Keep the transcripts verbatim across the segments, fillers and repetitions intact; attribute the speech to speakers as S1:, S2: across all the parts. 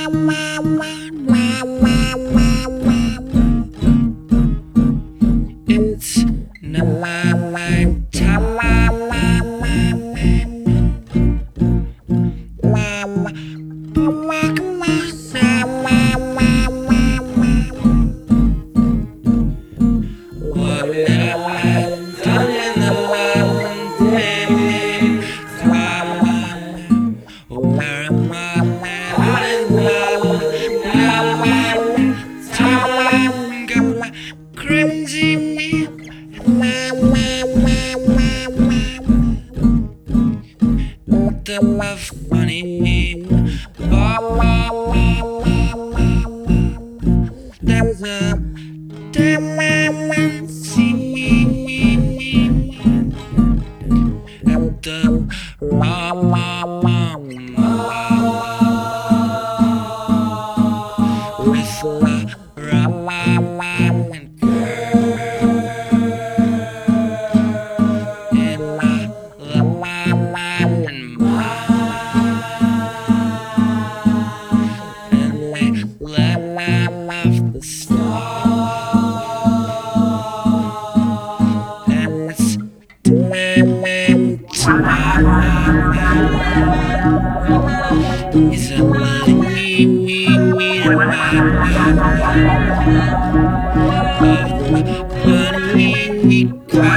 S1: It's not my time. Crazy man, the my funny man, there's a damn see me, I'm the mama with my rama and Is it letting me, me, me, and me,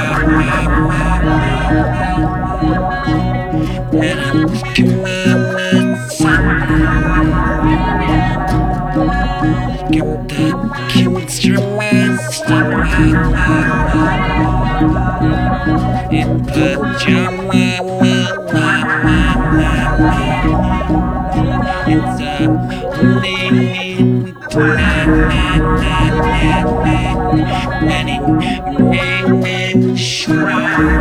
S1: and I'm looking my Got the chemistry in pajama. It's a living and it made me sure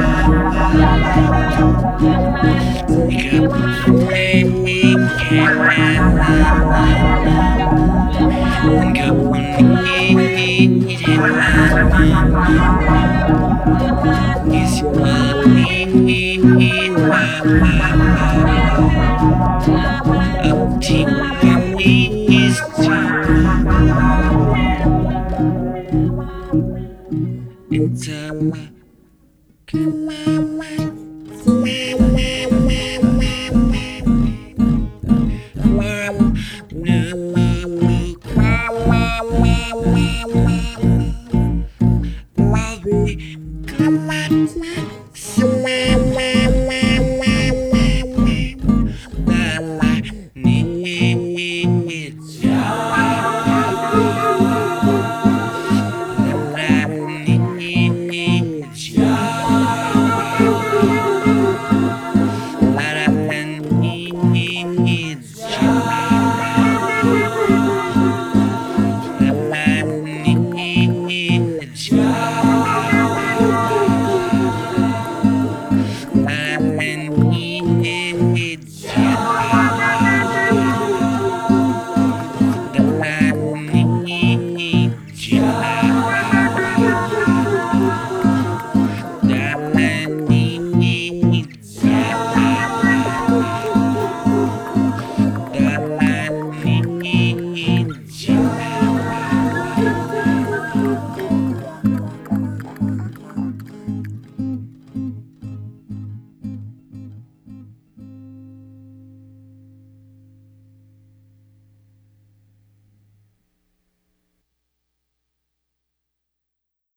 S1: you made me get go need is what me in my up to my knees into my come on, But I'm in need,